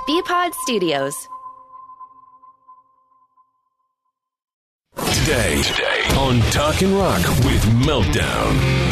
Bpod Studios. Today on Talkin' Rock with Meltdown.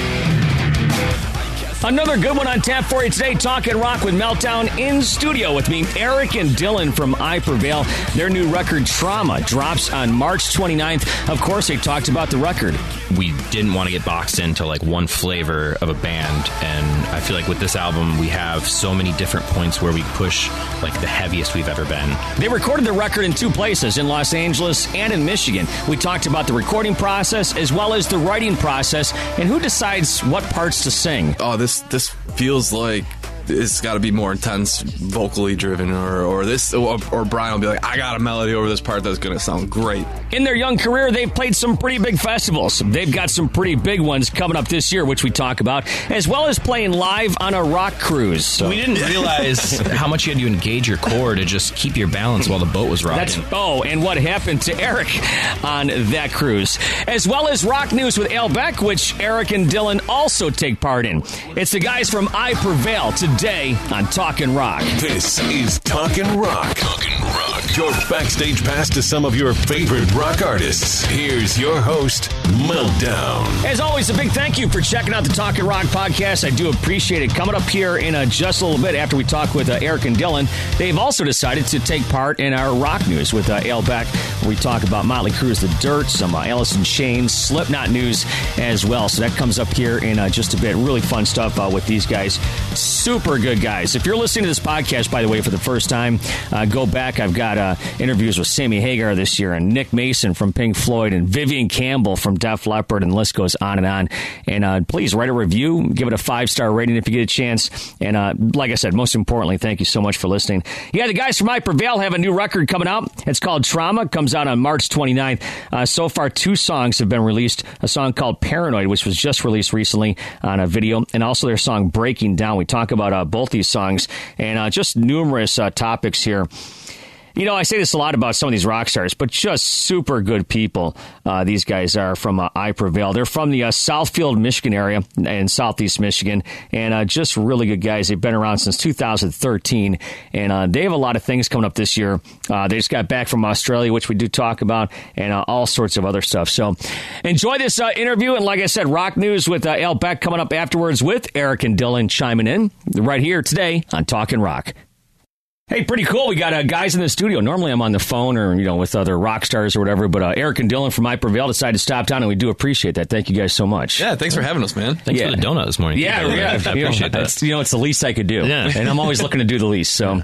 Another good one on tap for you today. Talkin' Rock with Meltdown in studio with me, Eric and Dylan from I Prevail. Their new record, Trauma, drops on March 29th. Of course, they talked about the record. We didn't want to get boxed into like one flavor of a band, and I feel like with this album, we have so many different points where we push like the heaviest we've ever been. They recorded the record in two places, in Los Angeles and in Michigan. We talked about the recording process as well as the writing process and who decides what parts to sing. Oh, this feels like it's got to be more intense, vocally driven, or Brian will be like, I got a melody over this part that's going to sound great. In their young career, they've played some pretty big festivals. They've got some pretty big ones coming up this year, which we talk about, as well as playing live on a rock cruise. So. We didn't realize how much you had to engage your core to just keep your balance while the boat was rocking. And what happened to Eric on that cruise. As well as rock news with Al Beck, which Eric and Dylan also take part in. It's the guys from I Prevail today on Talkin' Rock. This is Talkin' Rock. Talkin' Rock. Your backstage pass to some of your favorite rock artists. Here's your host, Meltdown. As always, a big thank you for checking out the Talkin' Rock podcast. I do appreciate it. Coming up here in just a little bit after we talk with Eric and Dylan, they've also decided to take part in our rock news with Al Beck. We talk about Motley Crue's The Dirt, some Alice in Chains, Slipknot news as well. So that comes up here in just a bit. Really fun stuff with these guys. Super good guys. If you're listening to this podcast, by the way, for the first time, go back. I've got interviews with Sammy Hagar this year and Nick Mason from Pink Floyd and Vivian Campbell from Def Leppard, and the list goes on and on. And please write a review. Give it a 5-star rating if you get a chance. And like I said, most importantly, thank you so much for listening. Yeah, the guys from I Prevail have a new record coming out. It's called Trauma. It comes out on March 29th. So far, 2 songs have been released. A song called Paranoid, which was just released recently on a video, and also their song Breaking Down. We talk about both these songs and just numerous topics here. You know, I say this a lot about some of these rock stars, but just super good people. These guys are from I Prevail. They're from the Southfield, Michigan area in southeast Michigan, and just really good guys. They've been around since 2013, and they have a lot of things coming up this year. They just got back from Australia, which we do talk about, and all sorts of other stuff. So enjoy this interview, and like I said, rock news with Al Beck coming up afterwards with Eric and Dylan chiming in right here today on Talkin' Rock. Hey, pretty cool. We got guys in the studio. Normally I'm on the phone or, with other rock stars or whatever, but Eric and Dylan from I Prevail decided to stop down, and we do appreciate that. Thank you guys so much. Yeah, thanks for having us, man. Thanks for the donut this morning. Yeah. I appreciate that. It's the least I could do. Yeah. And I'm always looking to do the least. So,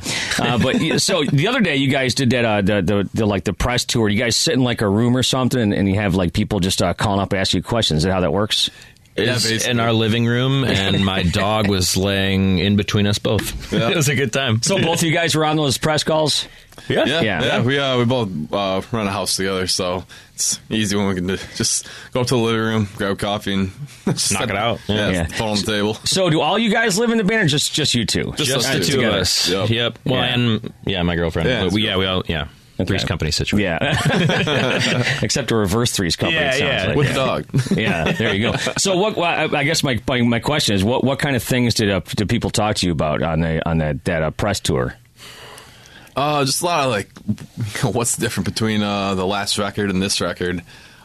so the other day you guys did that, the press tour. You guys sit in like a room or something, and you have like people just calling up, asking you questions. Is that how that works? Is in our living room, and my dog was laying in between us both. Yeah. It was a good time. So both of you guys were on those press calls? Yeah. We both run a house together, so it's easy when we can just go up to the living room, grab coffee, and just knock it out. Phone on the table. So do all you guys live in the band, or just you two? Just the two of us. Yep. Well, and my girlfriend. Yeah, but we all. Three's company situation. Yeah. Except a reverse three's company. It sounds like. With the dog. Yeah, there you go. So I guess my question is, what kind of things did people talk to you about on that press tour? Just a lot of like, what's different between the last record and this record,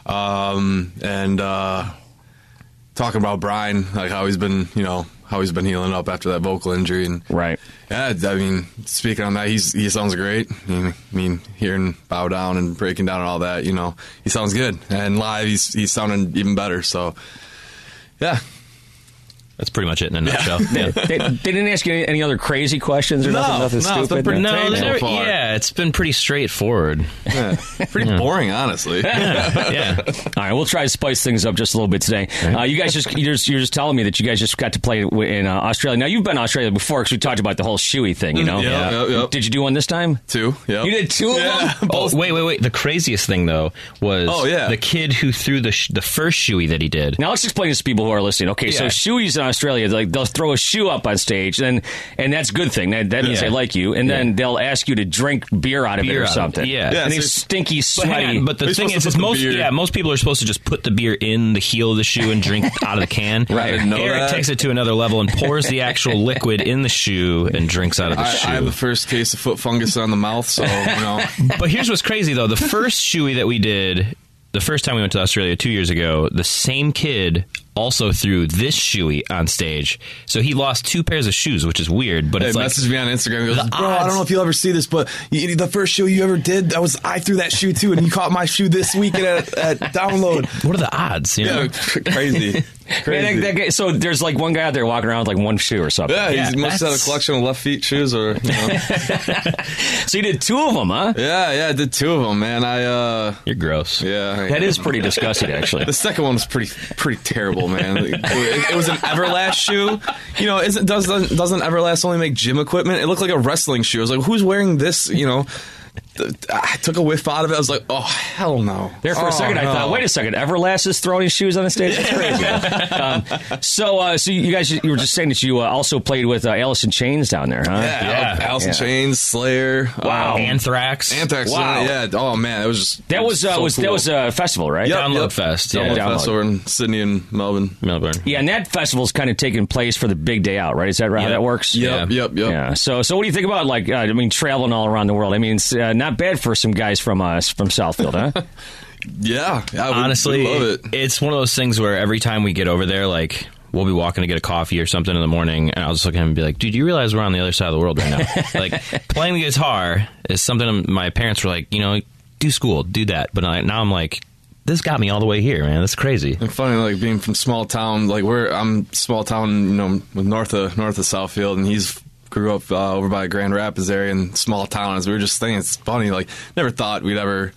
and talking about Brian, like how he's been healing up after that vocal injury, and right. Yeah, I mean, speaking on that, he sounds great. I mean, hearing Bow Down and Breaking Down and all that, he sounds good. And live, he's sounding even better. So, yeah. That's pretty much it in a nutshell. Yeah. They didn't ask you any other crazy questions or nothing stupid? It's been pretty so far. Yeah, it's been pretty straightforward. Yeah. Pretty boring, honestly. Yeah. All right, we'll try to spice things up just a little bit today. You guys you're just telling me that you guys just got to play in Australia. Now, you've been in Australia before because we talked about the whole shoey thing, Yep. Did you do one this time? 2, yeah. You did 2 of them? Oh, wait. The craziest thing, though, was the kid who threw the first shoey that he did. Now, let's explain this to people who are listening. Okay, so shoey's Australia, like they'll throw a shoe up on stage, and that's a good thing. That means they like you, and then they'll ask you to drink beer out of it or something. Yeah, and it's stinky, sweaty. But the thing is most people are supposed to just put the beer in the heel of the shoe and drink out of the can. Right. I didn't know Eric that. takes it to another level and pours the actual liquid in the shoe and drinks out of the shoe. I have the first case of foot fungus on the mouth, so But here's what's crazy though: the first shoey that we did, the first time we went to Australia 2 years ago, the same kid also threw this shoey on stage. So he lost 2 pairs of shoes, which is weird. But it's like, messaged me on Instagram. He goes, bro, I don't know if you'll ever see this, but the first show you ever did, I threw that shoe too, and you caught my shoe this weekend at Download. What are the odds? You know? Yeah, crazy. Man, that guy, so there's like one guy out there walking around with like one shoe or something. Yeah, he must have a collection of left feet shoes, or So you did 2 of them, huh? Yeah, I did 2 of them, man. You're gross. Yeah, That is pretty disgusting, actually. The second one was pretty terrible, man. It was an Everlast shoe. You know, doesn't Everlast only make gym equipment? It looked like a wrestling shoe. I was like, who's wearing this? You know, I took a whiff out of it. I was like, oh, hell no. There for a second, I thought, wait a second, Everlast is throwing shoes on the stage? That's crazy. So you guys, you were just saying that you also played with Alice in Chains down there, huh? Yeah. Alice in Chains, Slayer. Wow. Anthrax. Wow. Yeah. Oh, man. It was just... That was a festival, right? Yep, Download Fest. Yeah. Download Fest over in Sydney and Melbourne. Yeah, and that festival's kind of taking place for the big day out, right? Is that right? How that works? Yep. Yeah. So what do you think about, like, traveling all around the world? I mean, it's not bad for some guys from Southfield, huh? Yeah. Honestly, we love it. It's one of those things where every time we get over there, like, we'll be walking to get a coffee or something in the morning, and I'll just look at him and be like, dude, you realize we're on the other side of the world right now? Like, playing the guitar is something my parents were like, do school, do that. But now I'm like, this got me all the way here, man. That's crazy. And funny, like, being from small town, like, I'm small town, north of Southfield, and he's grew up over by Grand Rapids area in small towns. We were just thinking, it's funny, like, never thought we'd ever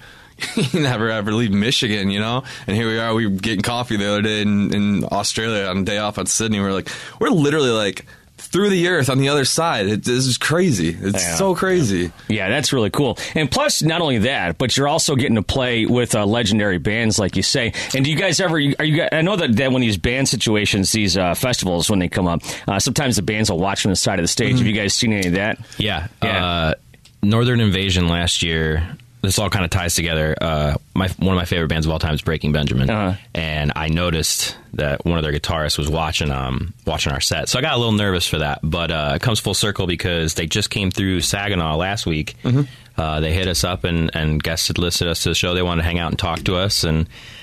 leave Michigan, And here we are, we were getting coffee the other day in Australia on a day off on Sydney. We're literally like through the earth on the other side. This is crazy. It's so crazy. Yeah, that's really cool. And plus, not only that, but you're also getting to play with legendary bands, like you say. And do you guys ever? I know that when these band situations, these festivals, when they come up, sometimes the bands will watch from the side of the stage. Have you guys seen any of that? Yeah. Northern Invasion last year. This all kind of ties together. One of my favorite bands of all time is Breaking Benjamin, and I noticed that one of their guitarists was watching our set, so I got a little nervous for that. But it comes full circle because they just came through Saginaw last week. They hit us up and guest listed us to the show. They wanted to hang out and talk to us, and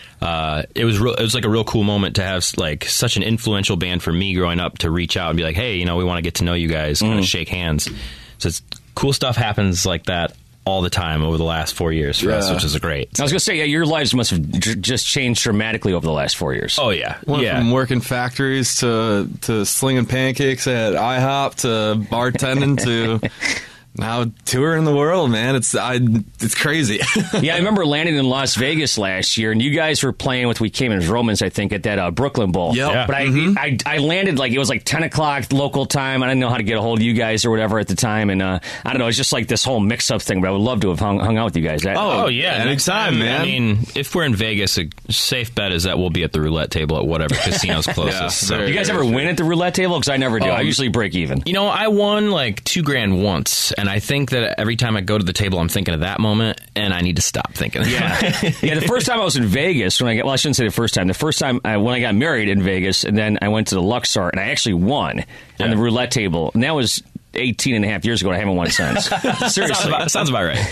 it was like a real cool moment to have like such an influential band for me growing up to reach out and be like, hey, we want to get to know you guys, kind of shake hands. So it's cool stuff happens like that all the time over the last 4 years for us, which is great. I was going to say, your lives must have just changed dramatically over the last 4 years. Oh, yeah. Went from working factories to slinging pancakes at IHOP to bartending to now touring the world, man. It's crazy. Yeah, I remember landing in Las Vegas last year, and you guys were playing with We Came as Romans, I think, at that Brooklyn Bowl. Yep. Yeah. But I landed, like, it was like 10 o'clock local time. I didn't know how to get a hold of you guys or whatever at the time, and I don't know, it's just like this whole mix-up thing, but I would love to have hung out with you guys. Oh yeah. Anytime, man. I mean, if we're in Vegas, a safe bet is that we'll be at the roulette table at whatever casino's closest. You guys ever win at the roulette table? Because I never do. I usually break even. I won like $2,000 once, and I think that every time I go to the table, I'm thinking of that moment, and I need to stop thinking. Yeah, the first time I was in Vegas, I shouldn't say the first time. The first time when I got married in Vegas, and then I went to the Luxor, and I actually won on the roulette table, and that was 18 and a half years ago, and I haven't won since. Seriously. Sounds about right.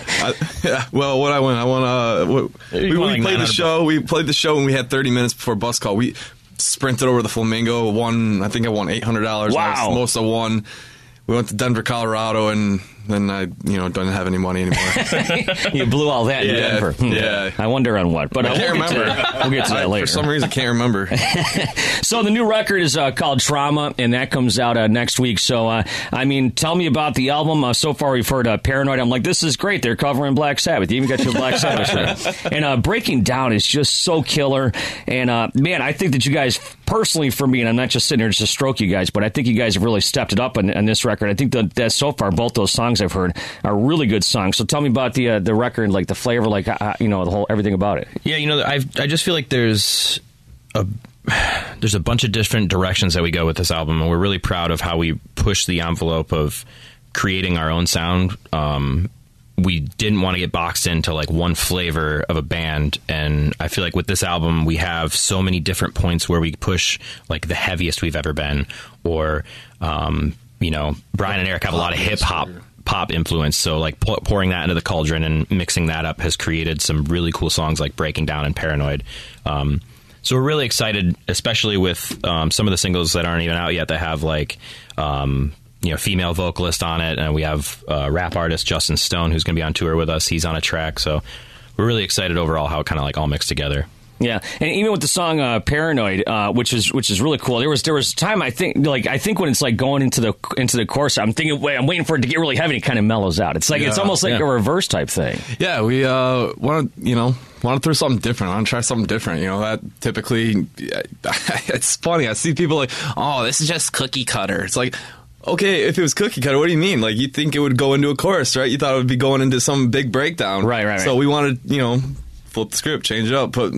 Yeah. Well, what I won, we played the show. We played the show, and we had 30 minutes before bus call. We sprinted over the Flamingo. I think I won $800. Wow. Most I won. We went to Denver, Colorado, and then I, don't have any money anymore. You blew all that in Denver. Yeah. I wonder on what, but I can't remember. We'll get to that later. For some reason, I can't remember. So the new record is called Trauma, and that comes out next week. So, tell me about the album. So far, we've heard Paranoid. I'm like, this is great. They're covering Black Sabbath. You even got your Black Sabbath shirt. And Breaking Down is just so killer. And, man, I think that you guys, personally for me, and I'm not just sitting here just to stroke you guys, but I think you guys have really stepped it up on this record. I think that so far, both those songs I've heard are really good songs. So tell me about the record, like the flavor, like the whole everything about it. Yeah, I just feel like there's there's a bunch of different directions that we go with this album, and we're really proud of how we push the envelope of creating our own sound. We didn't want to get boxed into like one flavor of a band, and I feel like with this album we have so many different points where we push like the heaviest we've ever been, or you know, Brian and Eric have a lot of hip hop pop influence, so like pouring that into the cauldron and mixing that up has created some really cool songs like Breaking Down and Paranoid. So we're really excited, especially with some of the singles that aren't even out yet that have like you know, female vocalist on it, and we have rap artist Justin Stone who's going to be on tour with us. He's on a track, so we're really excited overall how it kind of like all mixed together. Yeah, and even with the song "Paranoid," which is really cool. There was time I think when it's like going into the chorus, I'm waiting for it to get really heavy and it kind of mellows out. It's like it's almost like a reverse type thing. Yeah, we want to throw something different. I want to try something different. You know, that typically it's funny. I see people like, oh, this is just cookie cutter. It's like, okay, if it was cookie cutter, what do you mean? Like, you think it would go into a chorus, right? You thought it would be going into some big breakdown. Right. So we wanted, you know, flip the script, change it up, put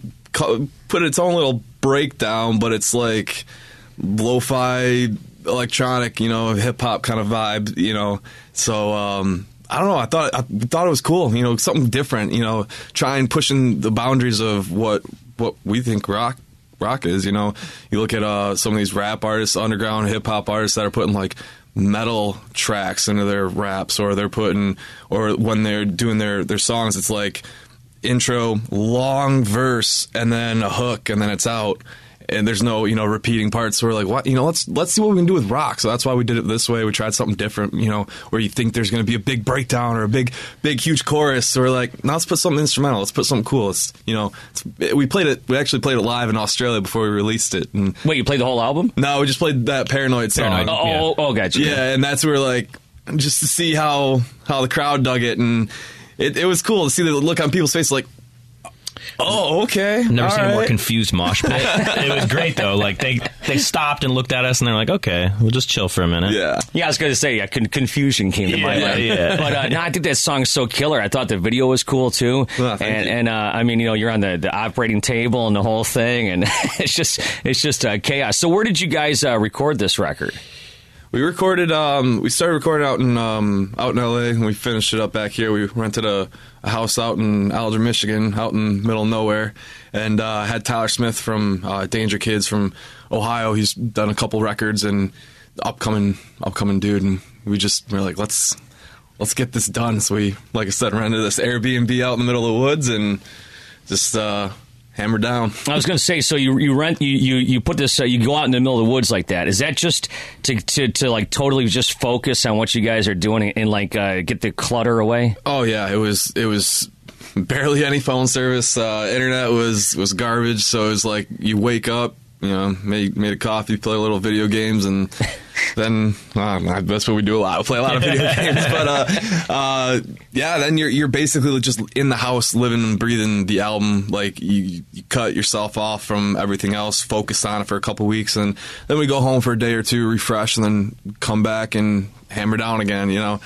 its own little breakdown, but it's like lo-fi, electronic, you know, hip-hop kind of vibe, you know. So, I don't know, I thought it was cool, you know, something different, you know, trying pushing the boundaries of what we think rock is, you know. You look at some of these rap artists, underground hip-hop artists that are putting like metal tracks into their raps, or when they're doing their songs, it's like intro, long verse, and then a hook, and then it's out, and there's no, you know, repeating parts. So we're like, what, you know, let's see what we can do with rock. So that's why we did it this way. We tried something different, you know, where you think there's going to be a big breakdown or a big huge chorus. So we're like, now let's put something instrumental. Let's put something cool. We actually played it live in Australia before we released it. And wait, you played the whole album? No, we just played that Paranoid song. Oh, gotcha. Yeah, and that's where, like, just to see how the crowd dug it, and it was cool to see the look on people's face, like, oh, okay. I've never seen a more confused mosh pit. It was great, though. Like, they stopped and looked at us, and they're like, okay, we'll just chill for a minute. Yeah, I was going to say, confusion came to my mind. Yeah. But no, I think that song's so killer. I thought the video was cool, too. Well, and I mean, you know, you're on the operating table and the whole thing, and it's just chaos. So where did you guys record this record? We recorded. We started recording out in LA, and we finished it up back here. We rented a house out in Alger, Michigan, out in the middle of nowhere, and had Tyler Smith from Danger Kids from Ohio. He's done a couple records and upcoming dude, and we're like, let's get this done. So we, like I said, rented this Airbnb out in the middle of the woods and just hammer down. I was going to say, so you rent, you put this, you go out in the middle of the woods like that. Is that just to like totally just focus on what you guys are doing and like get the clutter away? Oh yeah, it was barely any phone service. Internet was garbage. So it was like you wake up, you know, made a coffee, play a little video games, and then that's what we do a lot. We play a lot of video games, but yeah, then you're basically just in the house, living and breathing the album. Like you cut yourself off from everything else, focus on it for a couple weeks, and then we go home for a day or two, refresh, and then come back and hammer down again. You know,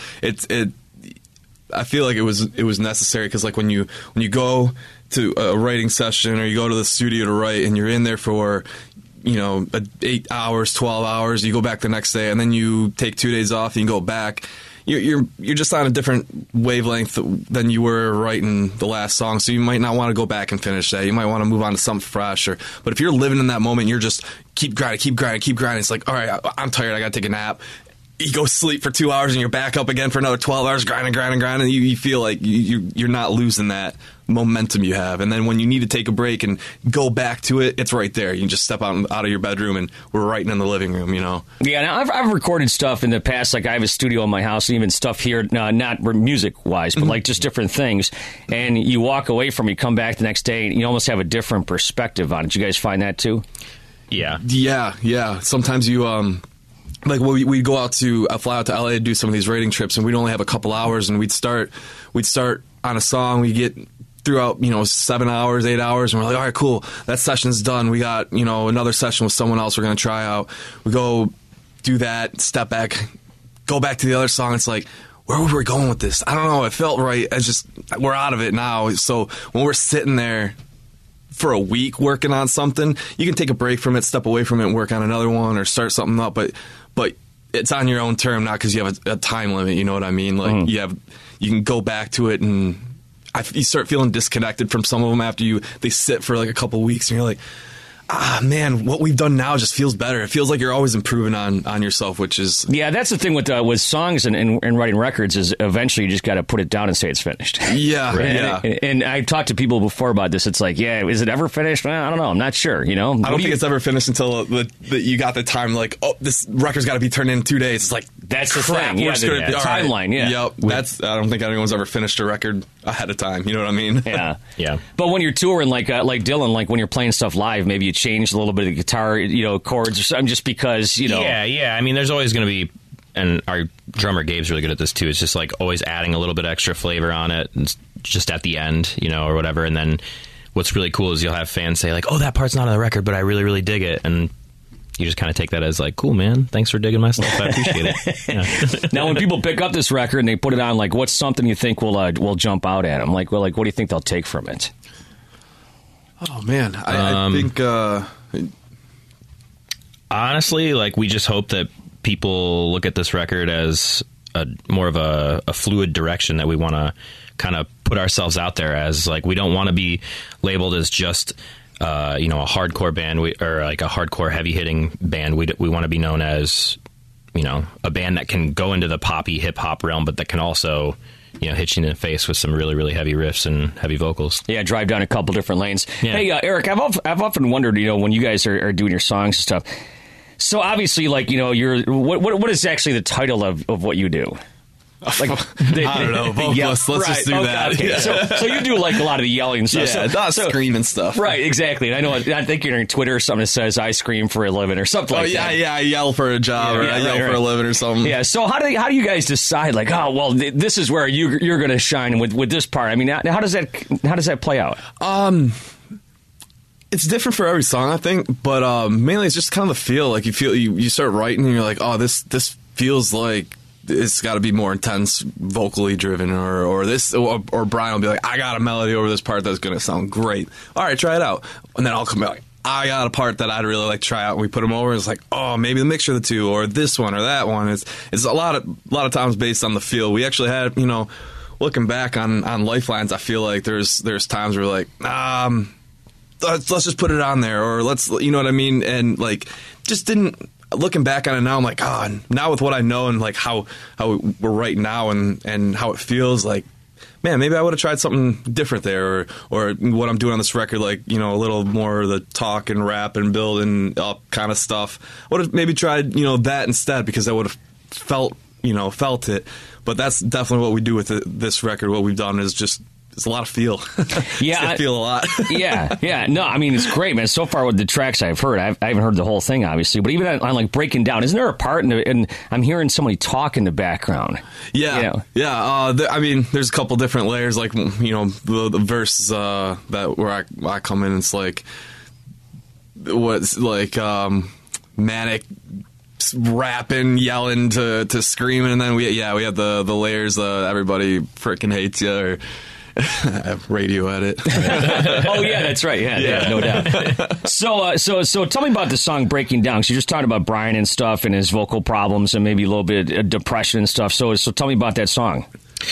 I feel like it was necessary, because like when you go to a writing session or you go to the studio to write and you're in there for, you know, 8 hours, 12 hours, you go back the next day, and then you take 2 days off and you go back, you're just on a different wavelength than you were writing the last song. So you might not want to go back and finish that. You might want to move on to something fresh. But if you're living in that moment, you're just keep grinding. It's like, all right, I'm tired, I got to take a nap. You go sleep for 2 hours and you're back up again for another 12 hours, grinding. And you feel like you're not losing that momentum you have. And then when you need to take a break and go back to it, it's right there. You can just step out of your bedroom and we're writing in the living room, you know? Yeah, now I've recorded stuff in the past. Like I have a studio in my house, and even stuff here, not music-wise, but like just different things. And you walk away from it, you come back the next day, and you almost have a different perspective on it. Did you guys find that too? Yeah. Yeah. Sometimes you... Like we'd go out to fly out to LA to do some of these writing trips, and we'd only have a couple hours, and we'd start on a song. We get throughout, you know, 7 hours, 8 hours, and we're like, all right, cool, that session's done. We got, you know, another session with someone else we're going to try out. We go do that, step back, go back to the other song. It's like, where were we going with this? I don't know. It felt right. It's just we're out of it now. So when we're sitting there for a week working on something, you can take a break from it, step away from it, and work on another one or start something up. But it's on your own term, not because you have a time limit. You know what I mean? Like you can go back to it, and you start feeling disconnected from some of them after they sit for like a couple weeks, and you're like, man, what we've done now just feels better. It feels like you're always improving on yourself, which is... Yeah, that's the thing with songs and writing records is eventually you just got to put it down and say it's finished. Yeah, right? And I've talked to people before about this. It's like, yeah, is it ever finished? Well, I don't know. I'm not sure, you know? I don't think it's ever finished until you got the time, like, oh, this record's got to be turned in 2 days. It's like, that's the thing. Yeah, the timeline, yeah. Yep, I don't think anyone's ever finished a record ahead of time. You know what I mean? Yeah. Yeah. But when you're touring, like Dylan, like when you're playing stuff live, maybe you change a little bit of the guitar, chords or something just because, Yeah. I mean, there's always going to be, and our drummer Gabe's really good at this too. It's just like always adding a little bit extra flavor on it, and just at the end, or whatever. And then what's really cool is you'll have fans say like, "Oh, that part's not on the record, but I really, really dig it," and you just kind of take that as like, "Cool, man. Thanks for digging my stuff. I appreciate it." Yeah. Now, when people pick up this record and they put it on, like, what's something you think will jump out at them? Like, what do you think they'll take from it? Oh man, I think. Honestly, like, we just hope that people look at this record as more of a fluid direction that we want to kind of put ourselves out there as. Like, we don't want to be labeled as just a hardcore band or like a hardcore heavy hitting band. We want to be known as a band that can go into the poppy hip hop realm, but that can also hit you in the face with some really, really heavy riffs and heavy vocals. Yeah, drive down a couple different lanes. Yeah. Hey, Eric, I've often wondered, when you guys are doing your songs and stuff. So obviously, like, you're what is actually the title of what you do? Like, I don't know. Vocalist. Let's just do that. Okay. Yeah. So you do like a lot of the yelling and stuff. Yeah, not screaming stuff. Right, exactly. And I think you're on Twitter or something that says I scream for a living or something like that. Yeah, I yell for a job or I yell for a living or something. Yeah. So how do you guys decide like, oh well, this is where you're going to shine with this part? I mean, how does that play out? It's different for every song, I think, but mainly it's just kind of the feel. Like you start writing and you're like, oh, this feels like it's got to be more intense, vocally driven, or Brian will be like, I got a melody over this part that's going to sound great. All right, try it out, and then I'll come back. I got a part that I'd really like to try out, and we put them over. And it's like, oh, maybe the mixture of the two, or this one, or that one. It's a lot of times based on the feel. We actually had, looking back on Lifelines, I feel like there's times where we're like, let's just put it on there, or let's, you know what I mean, and like just didn't. Looking back on it now, I'm like, now with what I know and like how we're right now and how it feels, like, man, maybe I would have tried something different there, or what I'm doing on this record, like, a little more of the talk and rap and building up kind of stuff. I would have maybe tried, that instead, because I would have felt it. But that's definitely what we do with this record. What we've done is just. It's a lot of feel. Yeah. I feel a lot. Yeah. No, I mean, it's great, man. So far with the tracks I've heard, I haven't heard the whole thing, obviously, but even on like Breaking Down, isn't there a part, and I'm hearing somebody talk in the background? Yeah. I mean, there's a couple different layers, like, the verses where I come in, and it's like, what's like, manic rapping, yelling to screaming, and then we have the layers, everybody freaking hates you, or radio edit. Oh yeah, that's right. Yeah, no doubt. So tell me about the song Breaking Down. So you're just talking about Brian and stuff and his vocal problems and maybe a little bit of depression and stuff. So tell me about that song.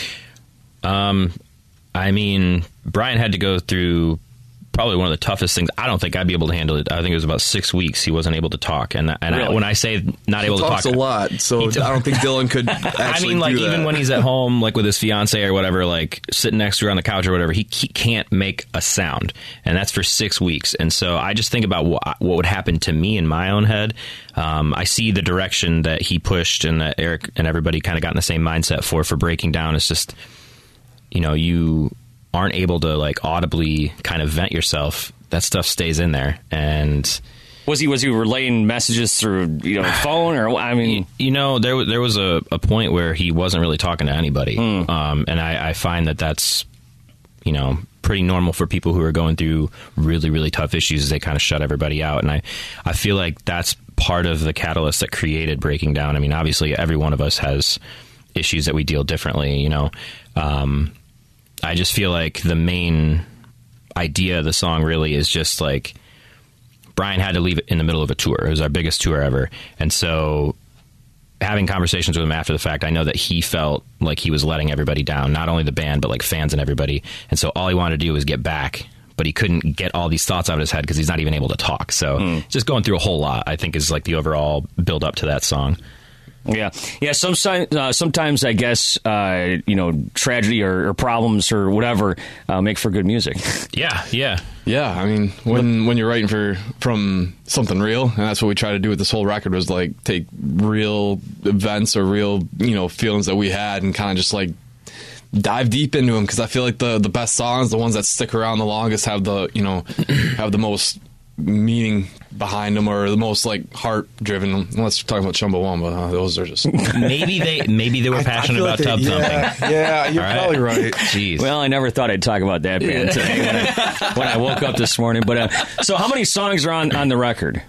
I mean, Brian had to go through probably one of the toughest things. I don't think I'd be able to handle it. I think it was about 6 weeks he wasn't able to talk. And really? When I say not able to talk, he talks a lot. So I don't think Dylan could actually I mean, like, even when he's at home, like with his fiance or whatever, like sitting next to her on the couch or whatever, he can't make a sound. And that's for 6 weeks. And so I just think about what would happen to me in my own head. I see the direction that he pushed and that Eric and everybody kind of got in the same mindset for Breaking Down. It's just, you aren't able to like audibly kind of vent yourself. That stuff stays in there. And was he relaying messages through phone, or I mean, there was a point where he wasn't really talking to anybody. And I find that's pretty normal for people who are going through really, really tough issues. They kind of shut everybody out, and I feel like that's part of the catalyst that created Breaking Down. I mean, obviously every one of us has issues that we deal differently. I just feel like the main idea of the song really is just like Brian had to leave it in the middle of a tour. It was our biggest tour ever. And so having conversations with him after the fact, I know that he felt like he was letting everybody down, not only the band, but like fans and everybody. And so all he wanted to do was get back, but he couldn't get all these thoughts out of his head because he's not even able to talk. So just going through a whole lot, I think, is like the overall build up to that song. Yeah. Sometimes I guess tragedy or problems or whatever make for good music. Yeah. I mean, when you're writing from something real, and that's what we try to do with this whole record, was like take real events or real feelings that we had and kind of just like dive deep into them, because I feel like the best songs, the ones that stick around the longest, have the most meaning behind them, or the most like heart driven. Unless we're talking about Chumbawamba, those are just maybe they were passionate about Tub Thumping. Yeah, you're probably right. Jeez. Well, I never thought I'd talk about that band today when I woke up this morning. But so how many songs are on the record?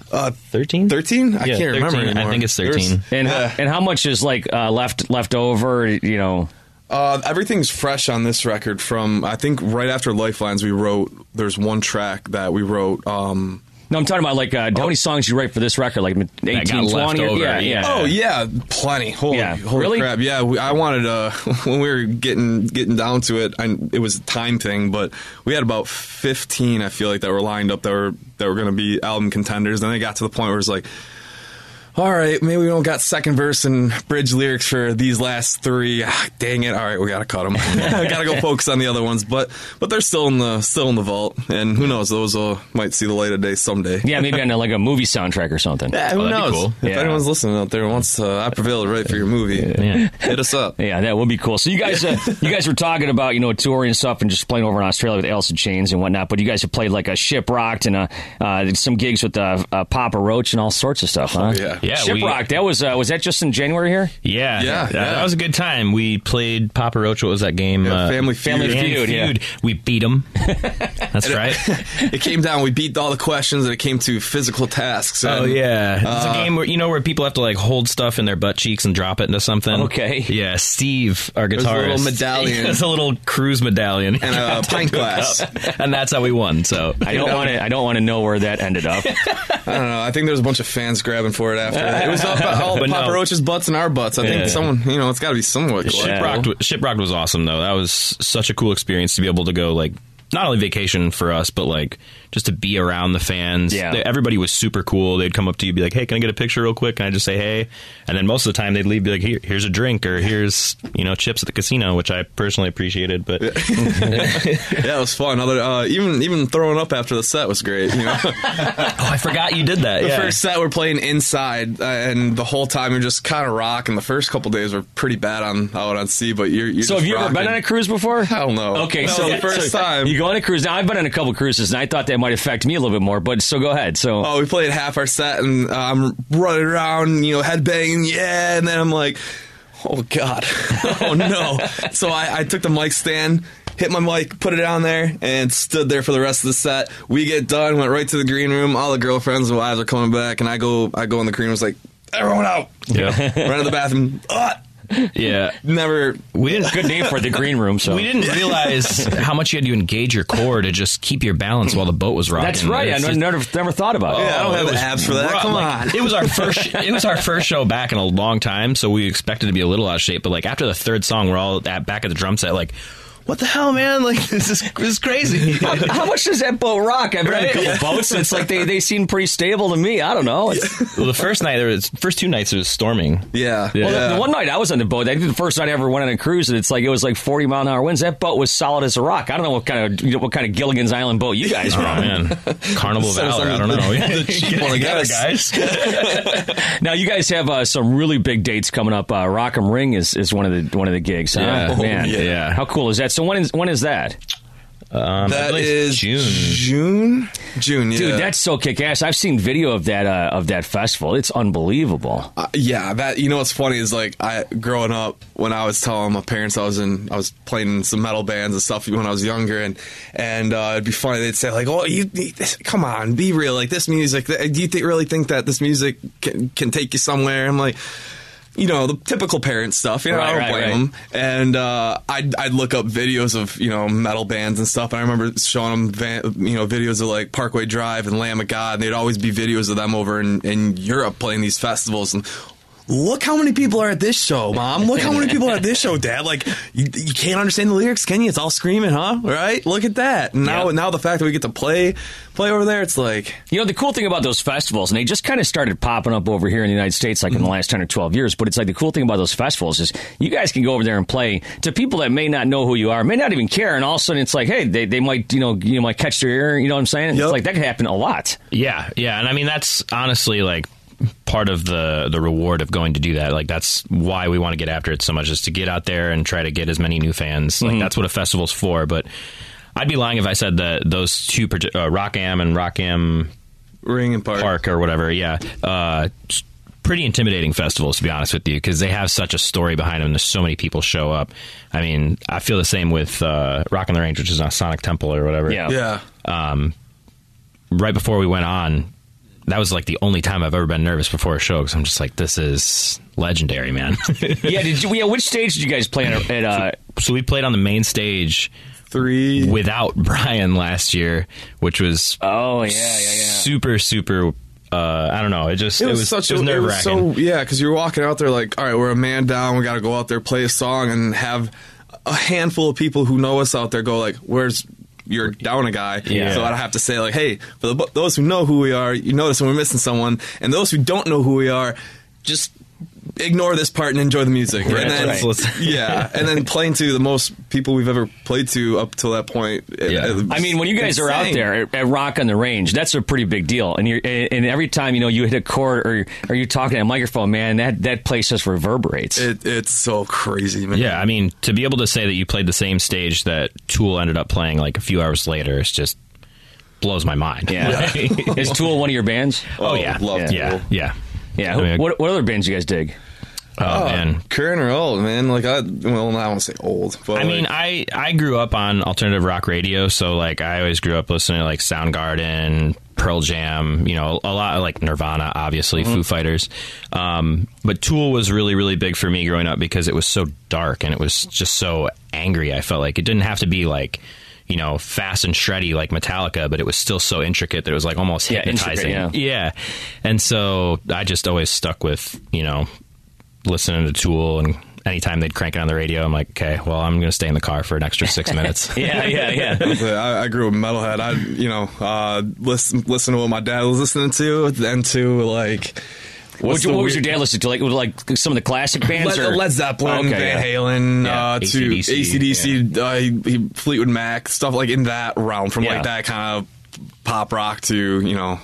13? 13? I Yeah, can't remember 13. anymore. I think it's 13. And how much is like left over? Everything's fresh on this record. From I think right after Lifelines, there's one track that we wrote. No, I'm talking about like how many songs you write for this record, like 18, 20? Yeah. Oh yeah, plenty. Holy Really? crap! Yeah, I wanted when we were getting down to it, it was a time thing, but we had about 15. I feel like that were lined up that were going to be album contenders. Then they got to the point where it's like, all right, maybe we don't got second verse and bridge lyrics for these last three. Dang it! All right, we gotta cut them. We gotta go focus on the other ones. But they're still in the vault, and who knows? Those might see the light of day someday. Yeah, maybe on like a movie soundtrack or something. Yeah, who knows? Cool. If anyone's listening out there and wants I Prevail to write for your movie, hit us up. Yeah, that would be cool. So you guys were talking about touring and stuff and just playing over in Australia with Alice in Chains and whatnot. But you guys have played like a Shiprocked and some gigs with Papa Roach and all sorts of stuff, huh? Oh, yeah. Yeah, Shiprocked. That was that just in January here? Yeah. That was a good time. We played Papa Roach. What was that game? Family Feud. Yeah. We beat them. That's right. It came down. We beat all the questions, and it came to physical tasks. And, Oh yeah, it's a game where people have to like hold stuff in their butt cheeks and drop it into something. Okay. Yeah, Steve, our guitarist, There's a little medallion. There's a little cruise medallion And a pint glass. and that's how we won. So I don't want to know where that ended up. I don't know. I think there's a bunch of fans grabbing for it after. It was all But Papa no. Roach's butts and our butts. I think someone, it's got to be somewhat. Shiprocked was awesome though. That was such a cool experience to be able to go like not only vacation for us, but like just to be around the fans. Yeah. Everybody was super cool. They'd come up to you, be like, "Hey, can I get a picture real quick?" And I just say, "Hey," and then most of the time they'd leave, be like, here's a drink, or here's chips at the casino, which I personally appreciated. But Yeah, it was fun. Even throwing up after the set was great. oh, I forgot you did that. The Yeah. first set we're playing inside, and the whole time you're just kind of rocking. The first couple days were pretty bad out on sea, but you're So just have you ever been rocking. on a cruise before? Hell no. Okay, No, so the first time. you go on a cruise. Now I've been on a couple cruises, and I thought that might affect me a little bit more. But so go ahead. So Oh, we played half our set, and I'm running around, headbanging, yeah, and then I'm like, oh, God. Oh, no. So I took the mic stand, hit my mic, put it down there, and stood there for the rest of the set. We get done, went right to the green room. All the girlfriends and wives are coming back, and I go in the green room, it's like, everyone out. Yeah. Run to the bathroom. Yeah. Never. We didn't. good name for it, the green room. So We didn't realize how much you had to engage your core to just keep your balance while the boat was rocking. that's right. It's I just- never thought about it. Yeah, I don't have it the was abs for that. rough. Come Like, on. It was our first show back in a long time, so we expected to be a little out of shape. But like after the third song, we're all back at the drum set, like, what the hell, man? Like this is crazy. How much does that boat rock? I've been on a couple boats. It's like they seem pretty stable to me. I don't know. Well, the first 2 nights it was storming. Yeah. Well, the one night I was on the boat, I think the first night I ever went on a cruise, and it was like 40 mile an hour winds. That boat was solid as a rock. I don't know what kind of Gilligan's Island boat you guys were Oh on. man, Carnival of Send us Valor. I on don't know. the cheap one, I Together, guess. guys. Now you guys have some really big dates coming up. Rock'em Ring is one of the gigs. Huh? Yeah. Oh, man, yeah. How cool is that? So when is that? I That believe is June. June, yeah. Dude, that's so kick-ass. I've seen video of that festival. It's unbelievable. Yeah, that what's funny is like growing up when I was telling my parents I was playing in some metal bands and stuff when I was younger, and it'd be funny. They'd say like, "Oh, come on, be real. Like this music. Do you really think that this music can take you somewhere?" I'm like, the typical parent stuff. I don't blame them. And I'd look up videos of metal bands and stuff. And I remember showing them videos of like Parkway Drive and Lamb of God. And they'd always be videos of them over in Europe playing these festivals. And look how many people are at this show, Mom. Look how many people are at this show, Dad. Like, you can't understand the lyrics, can you? It's all screaming, huh? Right? Look at that. And now the fact that we get to play over there, it's like... the cool thing about those festivals, and they just kind of started popping up over here in the United States like in the last 10 or 12 years, but it's like the cool thing about those festivals is you guys can go over there and play to people that may not know who you are, may not even care, and all of a sudden it's like, hey, they might, you might catch their ear, you know what I'm saying? It's like that could happen a lot. Yeah, and I mean, that's honestly like... part of the reward of going to do that. Like, that's why we want to get after it so much, is to get out there and try to get as many new fans. Like, that's what a festival's for. But I'd be lying if I said that those two, Rock-Am and Rock-Am Ring and Park or whatever, pretty intimidating festivals, to be honest with you, because they have such a story behind them. There's so many people show up. I mean, I feel the same with Rock on the Range, which is on Sonic Temple or whatever. Yeah. Right before we went on, that was like the only time I've ever been nervous before a show, because I'm just like, this is legendary, man. Which stage did you guys play at? So we played on the main stage 3 without Brian last year, which was super, super. I don't know. It was nerve wracking. Because you're walking out there like, all right, we're a man down. We got to go out there, play a song, and have a handful of people who know us out there go like, where's you're down a guy. Yeah. So I have to say, like, hey, for those who know who we are, you notice when we're missing someone. And those who don't know who we are, just ignore this part and enjoy the music. Right. And then, and then playing to the most people we've ever played to up till that point. I mean, when you guys are out there at Rock on the Range, that's a pretty big deal. And every time you hit a chord or you're talking at a microphone, man, that place just reverberates. It's so crazy, man. Yeah, I mean, to be able to say that you played the same stage that Tool ended up playing like a few hours later, it's just blows my mind. Yeah. Is Tool one of your bands? Oh yeah, love Tool. Yeah. I mean, what other bands you guys dig? Oh man, current or old, man. Like I don't want to say old, but I mean, I grew up on alternative rock radio, so like I always grew up listening to like Soundgarden, Pearl Jam, a lot of like Nirvana, obviously, Foo Fighters. But Tool was really, really big for me growing up because it was so dark and it was just so angry. I felt like it didn't have to be like, fast and shreddy like Metallica, but it was still so intricate that it was like almost hypnotizing. Yeah. And so I just always stuck with, listening to Tool, and anytime they'd crank it on the radio, I'm like, okay, well, I'm going to stay in the car for an extra 6 minutes. Yeah. I grew up metalhead. I listen to what my dad was listening to, and to like. What was your dad listening to? Like some of the classic bands? Led Zeppelin, Van Halen, to AC/DC, Fleetwood Mac, stuff like in that realm, from like that kind of pop rock to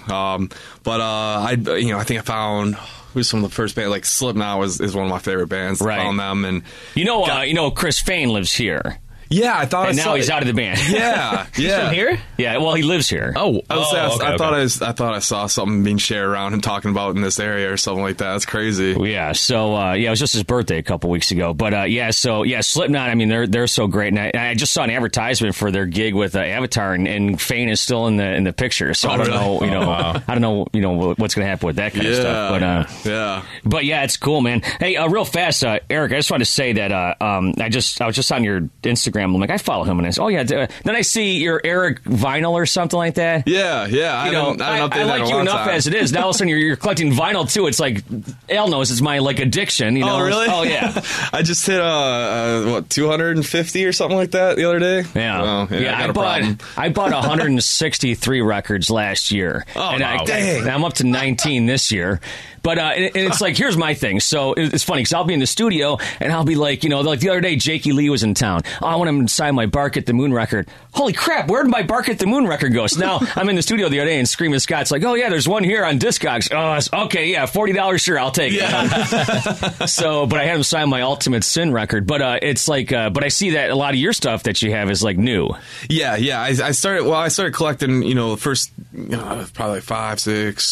I think I found. Who's some of the first bands? Like Slipknot is one of my favorite bands. Right. I found them, and Chris Fain lives here. Yeah, I thought. And now he's out of the band. Yeah. He's from here? Yeah, well, he lives here. I thought I saw something being shared around him talking about in this area or something like that. That's crazy. Yeah. So it was just his birthday a couple weeks ago. But Slipknot. I mean, they're so great. And I just saw an advertisement for their gig with Avatar, and Fain is still in the picture. So I don't know. I don't know. What's going to happen with that kind of stuff. But it's cool, man. Hey, real fast, Eric. I just want to say that I was just on your Instagram. I'm like, I follow him, and I say, then I see your Eric vinyl or something like that. Yeah. I like you enough as it is. Now all of a sudden you're collecting vinyl too. It's like, Al knows it's my addiction. Oh, really? Oh, yeah. I just hit 250 or something like that the other day. Yeah. I bought 163 records last year. Oh, dang. I'm up to 19 this year. But and it's like, here's my thing. So it's funny because I'll be in the studio and I'll be like, like the other day, Jakey Lee was in town. Oh, I want him to sign my Bark at the Moon record. Holy crap, where did my Bark at the Moon record go? So now I'm in the studio the other day and Screaming Scott's like, oh yeah, there's one here on Discogs. Oh, okay, yeah, $40, sure, I'll take it. So, but I had him sign my Ultimate Sin record. But it's like, but I see that a lot of your stuff that you have is like new. Yeah. I started collecting, the first probably like 5, 6.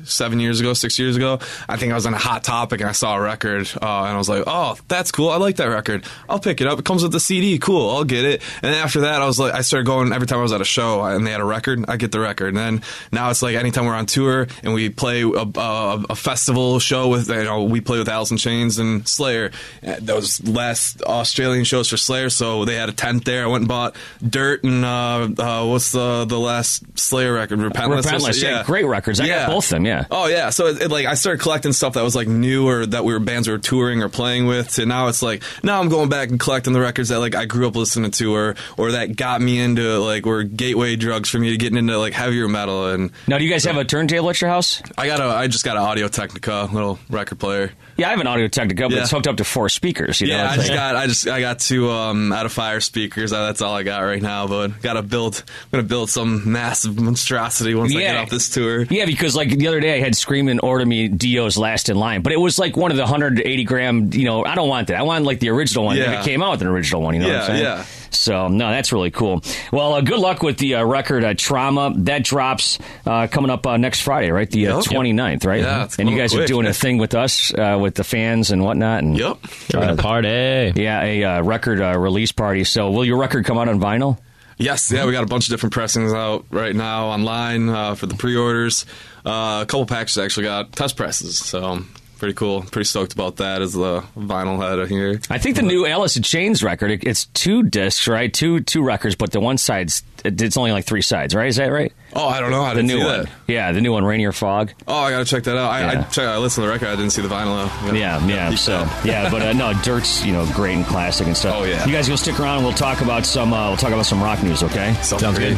6 years ago. I think I was on a Hot Topic and I saw a record and I was like, oh, that's cool. I like that record. I'll pick it up. It comes with the CD. Cool. I'll get it. And then after that, I started going every time I was at a show and they had a record, I get the record. And then now it's like anytime we're on tour and we play a festival show with, we play with Alice in Chains and Slayer. Those last Australian shows for Slayer, so they had a tent there. I went and bought Dirt and what's the last Slayer record? Repentless. Yeah, great records. I got both of them. Yeah. Oh yeah. So I started collecting stuff that was like new or that bands we were touring or playing with. To now it's like now I'm going back and collecting the records that like I grew up listening to or that got me into like were gateway drugs for me to getting into like heavier metal. And now, do you guys have a turntable at your house? I just got an Audio Technica little record player. Yeah, I have an Audio Technica, but it's hooked up to 4 speakers. You know, I got 2 out of fire speakers. That's all I got right now. But I'm gonna build some massive monstrosity once I get off this tour. Yeah, because like the other day I had Screamin' order me Dio's Last in Line, but it was like one of the 180 gram. I don't want that. I want like the original one. If it came out with an original one. You know what I'm saying? Yeah. So, no, that's really cool. Well, good luck with the record Trauma. That drops coming up next Friday, right? The 29th, right? Yeah. And you guys are doing a thing with us, with the fans and whatnot. And, We're going to party. Yeah, a record release party. So, will your record come out on vinyl? Yes, we got a bunch of different pressings out right now online for the pre-orders. A couple packages actually got test presses, so pretty cool. Pretty stoked about that as the vinyl head here. I think the new Alice in Chains record, it's 2 discs, right? Two records, but the one side's, it's only like 3 sides, right? Is that right? Oh, I don't know. I didn't see that. Yeah, the new one, Rainier Fog. Oh, I got to check that out. I listened to the record. I didn't see the vinyl, though. But no, Dirt's, great and classic and stuff. Oh, yeah. You guys go stick around. We'll talk about some rock news, okay? Sounds good.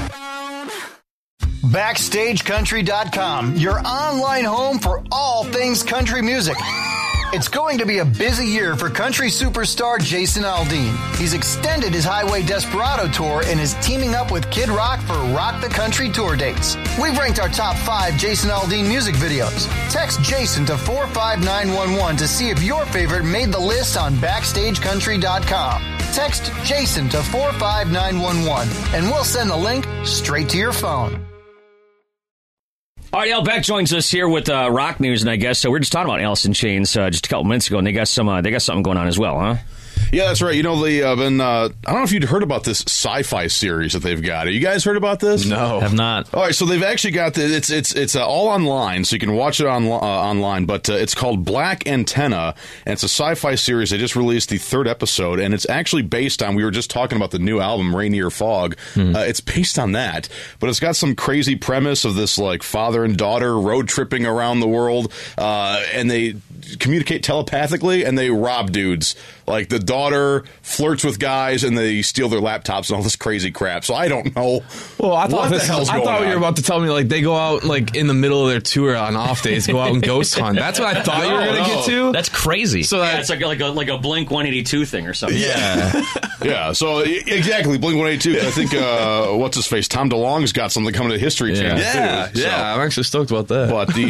BackstageCountry.com, your online home for all things country music. It's going to be a busy year for country superstar Jason Aldean. He's extended his Highway Desperado tour and is teaming up with Kid Rock for Rock the Country tour dates. We've ranked our top 5 Jason Aldean music videos. Text Jason to 45911 to see if your favorite made the list on BackstageCountry.com. Text Jason to 45911 and we'll send the link straight to your phone. All right, Al Beck joins us here with rock news, and I guess so. We're just talking about Alice in Chains just a couple minutes ago, and they got something going on as well, huh? Yeah, that's right. They been. I don't know if you'd heard about this sci-fi series that they've got. Have you guys heard about this? No, have not. All right, so they've actually got it's all online, so you can watch it online. But it's called Black Antenna, and it's a sci-fi series. They just released the 3rd episode, and it's actually based on. We were just talking about the new album Rainier Fog. It's based on that, but it's got some crazy premise of this like father and daughter road tripping around the world, and they communicate telepathically, and they rob dudes. Like the daughter flirts with guys and they steal their laptops and all this crazy crap. So I don't know. Well, I thought you were about to tell me like they go out like in the middle of their tour on off days, go out and ghost hunt. That's what I thought you were going to get to. That's crazy. So it's like a Blink 182 thing or something. Yeah, yeah. So exactly, Blink 182. I think what's his face, Tom DeLonge's got something coming to History Channel. Yeah. I'm actually stoked about that. But the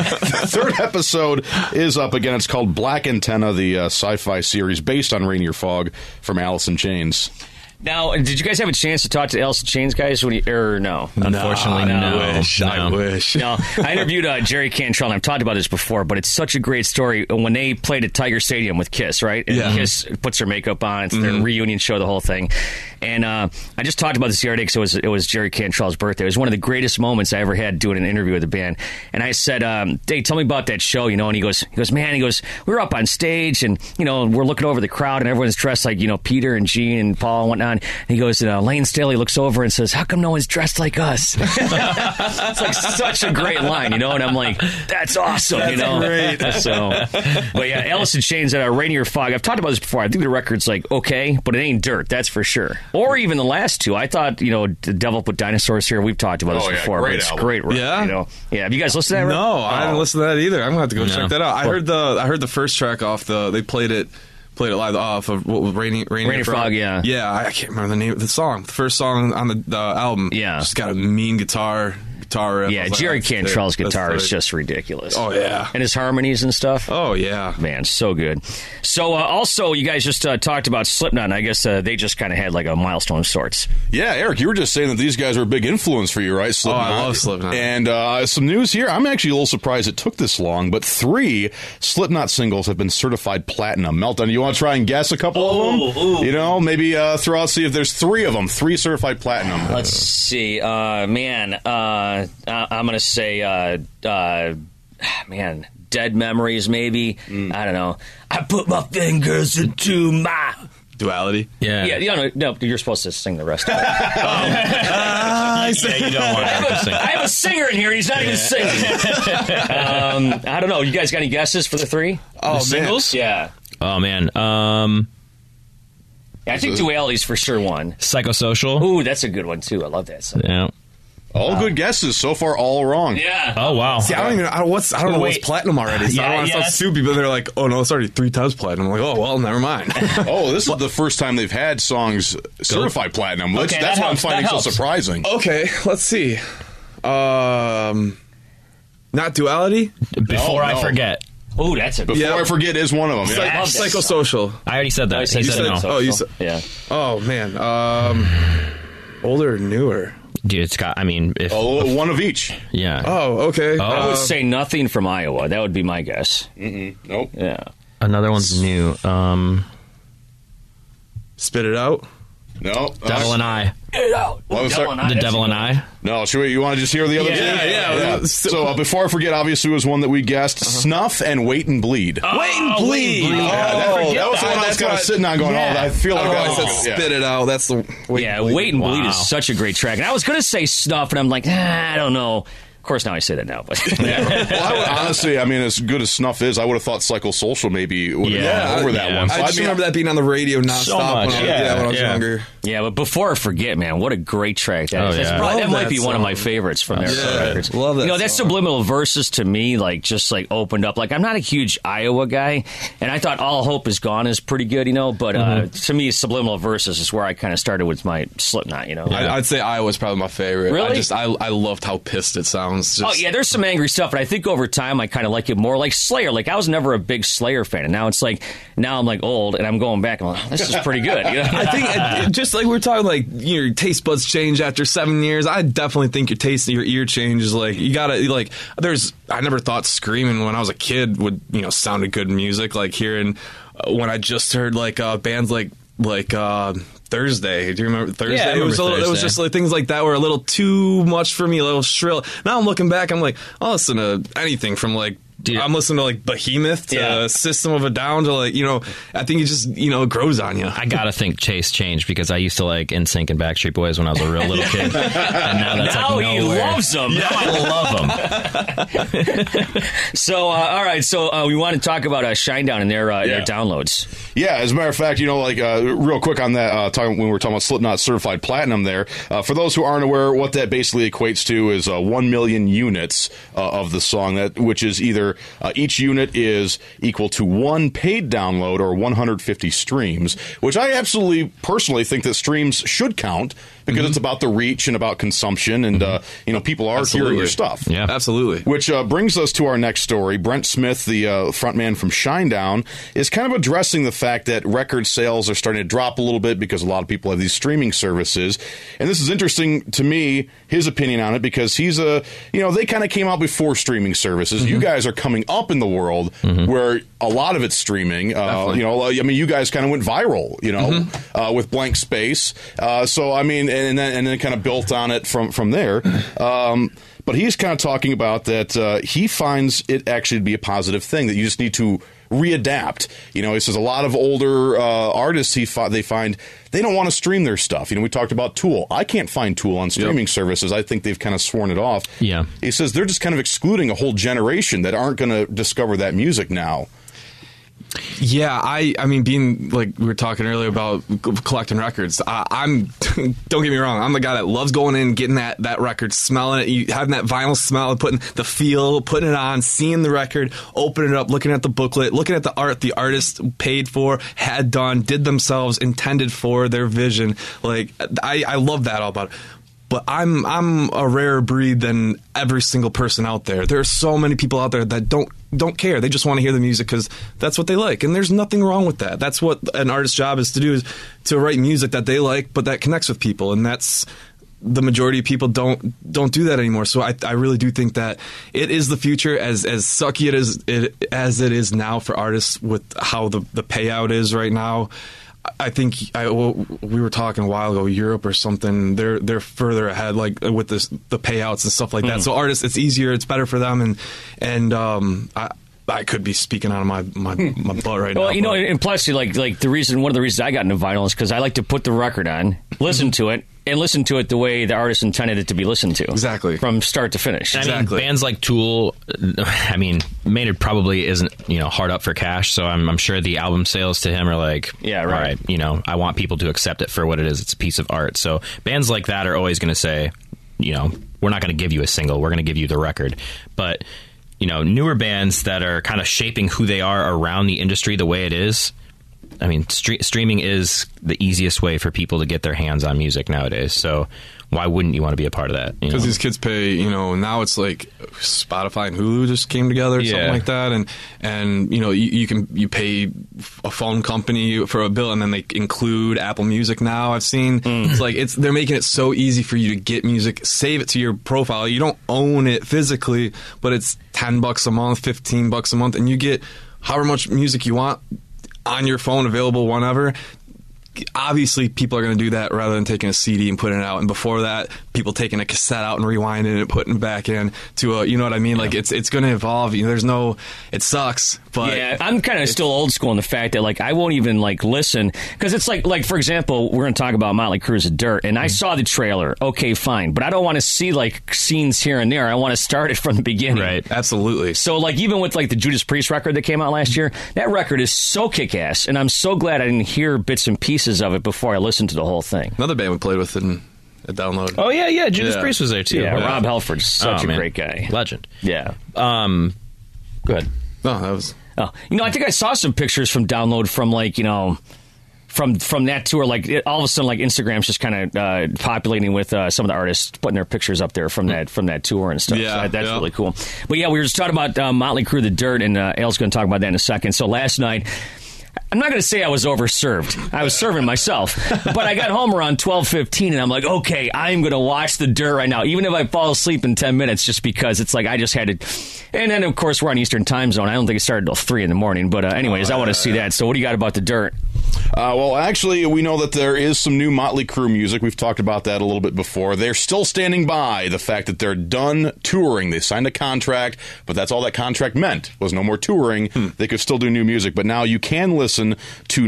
third episode is up again. It's called Black Antenna, the sci-fi series based on Rainier Fog from Alice in Chains. Now, did you guys have a chance to talk to Alice in Chains guys or no? Unfortunately, no. I wish. No, I interviewed Jerry Cantrell, and I've talked about this before, but it's such a great story. When they played at Tiger Stadium with Kiss, right? And Kiss puts their makeup on. It's their reunion show, the whole thing. And I just talked about this the other day because it was Jerry Cantrell's birthday. It was one of the greatest moments I ever had doing an interview with the band. And I said, Dave, tell me about that show, And he goes, man, we were up on stage, and, we're looking over the crowd, and everyone's dressed like, Peter and Gene and Paul and whatnot. And he goes, Lane Staley looks over and says, how come no one's dressed like us? It's like such a great line, And I'm like, that's awesome, Great. So, but yeah, Alice in Chains at Rainier Fog. I've talked about this before. I think the record's like okay, but it ain't Dirt, that's for sure. Or even the last 2. I thought, The Devil Put Dinosaurs Here. We've talked about this before. Great but it's album. great. Yeah? Yeah. Have you guys listened to that? No, I haven't listened to that either. I'm going to have to go check that out. I heard the first track off they played it live off of what was Rainier Fog, yeah. Yeah, I can't remember the name of the song. The first song on the album. Yeah. Just got a mean guitar guitar riff. Yeah, Jerry Cantrell's guitar is just ridiculous. Oh, yeah. And his harmonies and stuff. Oh, yeah. Man, so good. So, also, you guys just talked about Slipknot, and I guess they just kind of had like a milestone of sorts. Yeah, Eric, you were just saying that these guys are a big influence for you, right? Slipknot. Oh, I love Slipknot. And some news here. I'm actually a little surprised it took this long, but 3 Slipknot singles have been certified platinum. Meltdown, you want to try and guess a couple of them? Ooh. You know, maybe throw out, see if there's 3 of them, 3 certified platinum. Let's see. I'm going to say, Dead Memories, maybe. I don't know. I put my fingers into my... Duality? Yeah. No, you're supposed to sing the rest of it. You don't want to sing. I have a singer in here, and he's not even singing. I don't know. You guys got any guesses for the 3? Oh, the singles? Yeah. Oh, man. I think Duality's for sure one. Psychosocial. Ooh, that's a good one, too. I love that song. Yeah. All good guesses. So far, all wrong. Yeah. Oh, wow. See, I don't know what's platinum already. So I don't want to sound stupid, but they're like, oh, no, it's already 3 times platinum. I'm like, oh, well, never mind. Oh, this is the first time they've had songs certified platinum. Okay, that's what I'm finding so surprising. Okay, let's see. Not Duality? Before I forget. Oh, that's a good Before I forget is one of them. Yeah. I love that Psychosocial. I already said that. He said no. Oh, you said... Yeah. Oh, man. Older or newer? Dude, it's got, I mean... if one of each. Yeah. Oh, okay. I would say Nothing from Iowa. That would be my guess. Nope. Yeah. Another one's new. Spit It Out? No. Devil and I. Get out. The Devil and I. No, you want to just hear the other two? Yeah. So before I forget, obviously was one that we guessed, Snuff and Wait and Bleed. Wait and Bleed. That was the one I was kind of sitting on going, I feel like I said Spit It Out. That's the Wait and Bleed is such a great track. And I was going to say Snuff, and I'm like, I don't know. Of course, now I say that now, but well, I would honestly, I mean, as good as Snuff is, I would have thought Psychosocial maybe would have gone over that one. So I just remember that being on the radio nonstop when I was younger. Yeah, but Before I Forget, man, what a great track that is. That might be one of my favorites from their records. Love that. That subliminal verses to me, just opened up. Like, I'm not a huge Iowa guy, and I thought All Hope Is Gone is pretty good, but to me, subliminal verses is where I kind of started with my Slipknot, I'd say Iowa's probably my favorite. Really? I loved how pissed it sounds. There's some angry stuff, and I think over time I kind of like it more. Like Slayer, I was never a big Slayer fan, and now it's now I'm old, and I'm going back, and I'm like, this is pretty good. I think just like we were talking, your taste buds change after 7 years. I definitely think your taste and your ear changes. You gotta I never thought screaming when I was a kid would sounded good music. Hearing when I just heard bands like Thursday. Do you remember Thursday? Yeah, it was just things like that were a little too much for me, a little shrill. Now I'm looking back, I'm like, I'll listen to anything from I'm listening to Behemoth to System of a Down to I think it just it grows on you. I gotta think Chase changed because I used to like NSYNC and Backstreet Boys when I was a real little kid, and now he loves them. Yeah. Now I love them. So all right, so we want to talk about Shinedown and their downloads. Yeah, as a matter of fact, real quick on that, when we were talking about Slipknot certified platinum there, for those who aren't aware, what that basically equates to is 1 million units of the song, which is either each unit is equal to 1 paid download or 150 streams, which I absolutely personally think that streams should count because it's about the reach and about consumption, and people are hearing your stuff. Yeah, absolutely. Which brings us to our next story. Brent Smith, the frontman from Shinedown, is kind of addressing the fact that record sales are starting to drop a little bit because a lot of people have these streaming services. And this is interesting to me, his opinion on it, because he's they kind of came out before streaming services. You guys are coming up in the world where a lot of it's streaming. You guys kind of went viral, with Blank Space. So, I mean, and then kind of built on it from there. But he's kind of talking about that he finds it actually to be a positive thing, that you just need to readapt. He says a lot of older artists, they find they don't want to stream their stuff. We talked about Tool. I can't find Tool on streaming services. I think they've kind of sworn it off. Yeah. He says they're just kind of excluding a whole generation that aren't going to discover that music now. Yeah, I mean, being we were talking earlier about collecting records, I'm don't get me wrong, I'm the guy that loves going in, getting that record, smelling it, having that vinyl smell, putting the feel, putting it on, seeing the record, opening it up, looking at the booklet, looking at the art the artist paid for, had done, did themselves, intended for, their vision. I love that all about it. but I'm a rarer breed than every single person out there. There are so many people out there that don't care. They just want to hear the music because that's what they like, and there's nothing wrong with that. That's what an artist's job is to do, is to write music that they like, but that connects with people, and that's the majority of people don't do that anymore. So I really do think that it is the future, as sucky as it is now for artists with how the payout is right now. I think we were talking a while ago, Europe or something, they're further ahead, like with the payouts and stuff like that. So artists, it's easier, it's better for them, and I could be speaking out of my butt right now. Well, you know, and plus, like one of the reasons I got into vinyl is because I like to put the record on, listen to it, and listen to it the way the artist intended it to be listened to. Exactly. From start to finish. I mean, bands like Tool, I mean, Maynard probably isn't, hard up for cash, so I'm sure the album sales to him are like, yeah, right. All right, I want people to accept it for what it is. It's a piece of art. So bands like that are always going to say, we're not going to give you a single, we're going to give you the record. But, newer bands that are kind of shaping who they are around the industry the way it is, I mean, streaming is the easiest way for people to get their hands on music nowadays. So why wouldn't you want to be a part of that? Because these kids pay, now it's like Spotify and Hulu just came together, or something like that, and you pay a phone company for a bill, and then they include Apple Music now. I've seen it's like they're making it so easy for you to get music, save it to your profile. You don't own it physically, but it's $10 a month, $15 a month, and you get however much music you want on your phone, available whenever. Obviously, people are going to do that rather than taking a CD and putting it out. And before that, people taking a cassette out and rewinding it and putting it back in to a, you know what I mean? Yeah. Like, it's going to evolve. It sucks. But yeah, I'm kind of still old school in the fact that, like, I won't even, like, listen. Because it's like, for example, we're going to talk about Motley Crue's Dirt, and I saw the trailer. Okay, fine. But I don't want to see, like, scenes here and there. I want to start it from the beginning. Right. Absolutely. So, like, even with, like, the Judas Priest record that came out last year, that record is so kick-ass, and I'm so glad I didn't hear bits and pieces of it before I listened to the whole thing. Another band we played with in a Download. Oh, yeah. Judas Priest was there, too. Yeah, Rob Halford's such a great guy. Legend. Yeah. Go ahead. No, that was... Oh, I think I saw some pictures from Download from, like, from that tour. Like, all of a sudden, like, Instagram's just kind of populating with some of the artists putting their pictures up there from that tour and stuff. Yeah, so that's really cool. But yeah, we were just talking about Motley Crue, The Dirt, andAle's going to talk about that in a second. So last night, I'm not going to say I was overserved. I was serving myself. But I got home around 12:15, and I'm like, okay, I'm going to watch The Dirt right now, even if I fall asleep in 10 minutes, just because it's like I just had to. And then, of course, we're on Eastern time zone. I don't think it started until 3 in the morning. But anyways, I want to see that. So what do you got about The Dirt? Well, actually, we know that there is some new Motley Crue music. We've talked about that a little bit before. They're still standing by the fact that they're done touring. They signed a contract, but that's all that contract meant, was no more touring. They could still do new music, but now you can listen to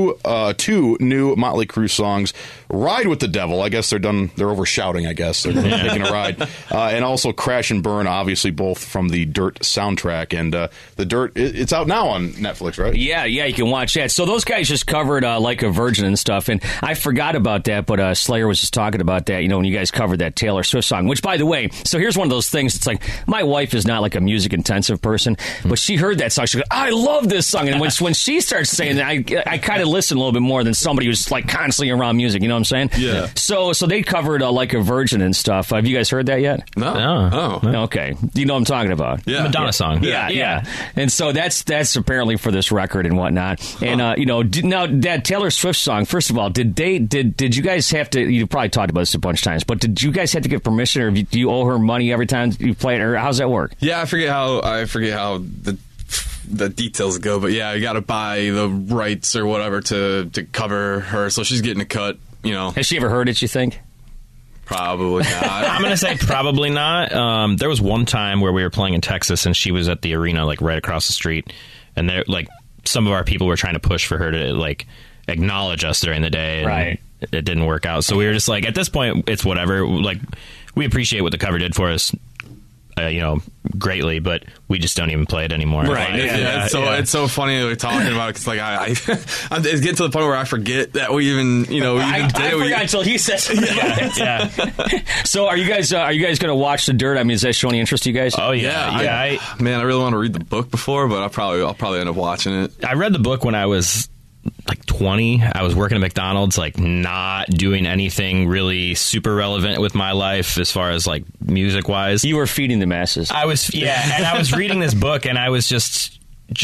two new Motley Crue songs. Ride with the Devil. I guess they're done. They're over shouting, I guess. They're taking a ride. And also Crash and Burn, obviously both from the Dirt soundtrack. And The Dirt, it's out now on Netflix, right? Yeah, you can watch that. So those guys just covered Like a Virgin and stuff, and I forgot about that, but Slayer was just talking about that, when you guys covered that Taylor Swift song, which, by the way, so here's one of those things, it's like, my wife is not like a music-intensive person, but she heard that song, she goes, I love this song, and when she starts saying that, I kind of listen a little bit more than somebody who's like constantly around music, you know what I'm saying? Yeah. So they covered Like a Virgin and stuff. Have you guys heard that yet? No. Oh. Okay. You know what I'm talking about? Yeah. Madonna song. Yeah. And so that's apparently for this record and whatnot. And now that Taylor Swift song, first of all, did you guys have to? You probably talked about this a bunch of times, but did you guys have to get permission, or do you owe her money every time you play it, or how's that work? Yeah, I forget how the details go, but yeah, you got to buy the rights or whatever to cover her, so she's getting a cut. Has she ever heard it? You think? Probably not. I'm going to say probably not. There was one time where we were playing in Texas, and she was at the arena, like right across the street, and there, like, some of our people were trying to push for her to, like, acknowledge us during the day, and right. It didn't work out. So we were just like, at this point, it's whatever. Like, we appreciate what the cover did for us, greatly, but we just don't even play it anymore. Right. It's so funny that we're talking about it, because like I'm it's getting to the point where I forget that we even did it. I forgot until he said something about it. Yeah. So are you guys going to watch The Dirt? I mean, is that showing any interest to you guys? Oh yeah. I really want to read the book before, but I'll probably end up watching it. I read the book when I was like 20. I was working at McDonald's, like not doing anything really super relevant with my life as far as like music wise. You were feeding the masses. I was, and I was reading this book, and I was just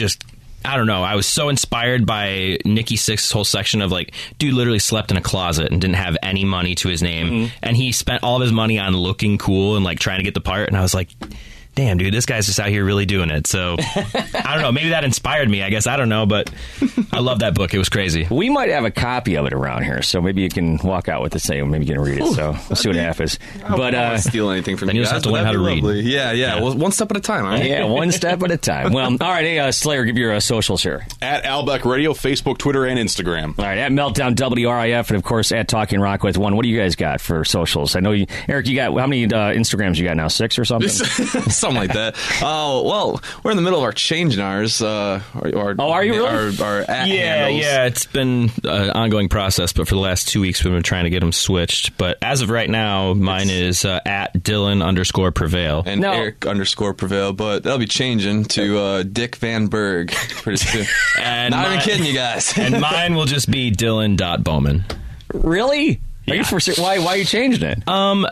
I don't know. I was so inspired by Nikki Sixx's whole section of like, dude literally slept in a closet and didn't have any money to his name, and he spent all of his money on looking cool and like trying to get the part. And I was like, damn, dude, this guy's just out here really doing it. So, I don't know. Maybe that inspired me, I guess. I don't know, but I love that book. It was crazy. We might have a copy of it around here, so maybe you can walk out with it, say, maybe you can read it. Ooh, so we'll see what happens. But I don't steal anything from you guys. Have to learn how to read. Yeah. Well, one step at a time, right? Yeah, one step at a time. Well, all right, hey, Slayer, give your socials here. At Albeck Radio, Facebook, Twitter, and Instagram. All right, at Meltdown WRIF, and of course at Talking Rock with One. What do you guys got for socials? I know you, Eric, you got how many Instagrams you got now? 6 or something? Something like that. Oh, well, we're in the middle of our changing ours. Are you really? Our at handles. Yeah, it's been an ongoing process, but for the last 2 weeks we've been trying to get them switched. But as of right now, mine is at Dylan_Prevail. And Eric _Prevail, but that'll be changing to Dick Van Berg pretty soon. And not even kidding you guys. And mine will just be Dylan.Bowman. Really? Yeah. Why are you changing it?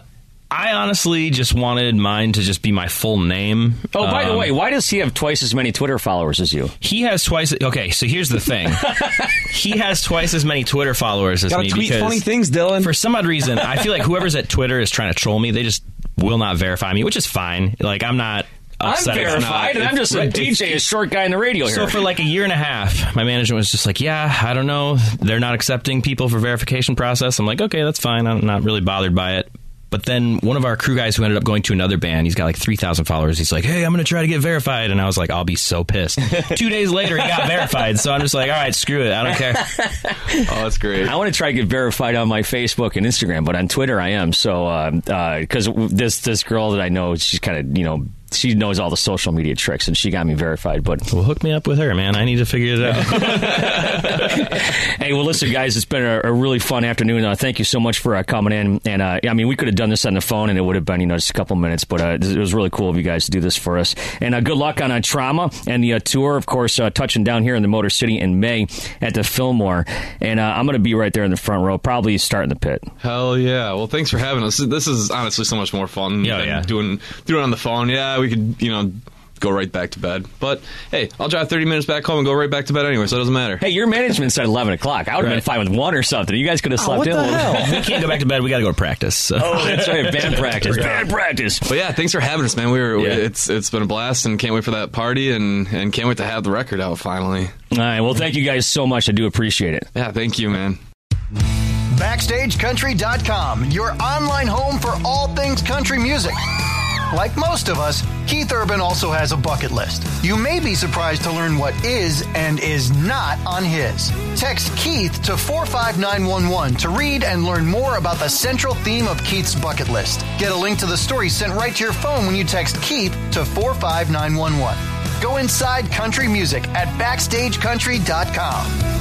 I honestly just wanted mine to just be my full name. Oh, by the way, why does he have twice as many Twitter followers as you? He has twice. Okay, so here's the thing. He has twice as many Twitter followers as me. Tweet funny things, Dylan. For some odd reason, I feel like whoever's at Twitter is trying to troll me. They just will not verify me, which is fine. Like, I'm not upset. I'm verified, and I'm just a DJ, a short guy in the radio here. So for like a year and a half, my management was just like, yeah, I don't know. They're not accepting people for verification process. I'm like, okay, that's fine. I'm not really bothered by it. But then one of our crew guys who ended up going to another band, he's got like 3,000 followers. He's like, hey, I'm going to try to get verified. And I was like, I'll be so pissed. 2 days later, he got verified. So I'm just like, all right, screw it. I don't care. Oh, that's great. I want to try to get verified on my Facebook and Instagram, but on Twitter I am. So, because this girl that I know, she's kind of, she knows all the social media tricks, and she got me verified. But well, hook me up with her, man. I need to figure it out. Hey, well, listen, guys, it's been a really fun afternoon. Thank you so much for coming in. And I mean, we could have done this on the phone, and it would have been just a couple minutes. But it was really cool of you guys to do this for us. And good luck on Trauma and the tour. Of course, touching down here in the Motor City in May at the Fillmore. And I'm going to be right there in the front row, probably starting the pit. Hell yeah! Well, thanks for having us. This is honestly so much more fun than doing it on the phone. Yeah, we could, go right back to bed. But, hey, I'll drive 30 minutes back home and go right back to bed anyway, so it doesn't matter. Hey, your management said 11 o'clock. I would have been fine with 1 or something. You guys could have slept in a little bit. We can't go back to bed. We got to go to practice. So. Oh, that's right. Band practice. Band practice. But, yeah, thanks for having us, man. It's been a blast, and can't wait for that party, and can't wait to have the record out finally. All right. Well, thank you guys so much. I do appreciate it. Yeah, thank you, man. BackstageCountry.com, your online home for all things country music. Like most of us, Keith Urban also has a bucket list. You may be surprised to learn what is and is not on his. Text Keith to 45911 to read and learn more about the central theme of Keith's bucket list. Get a link to the story sent right to your phone when you text Keith to 45911. Go inside country music at BackstageCountry.com.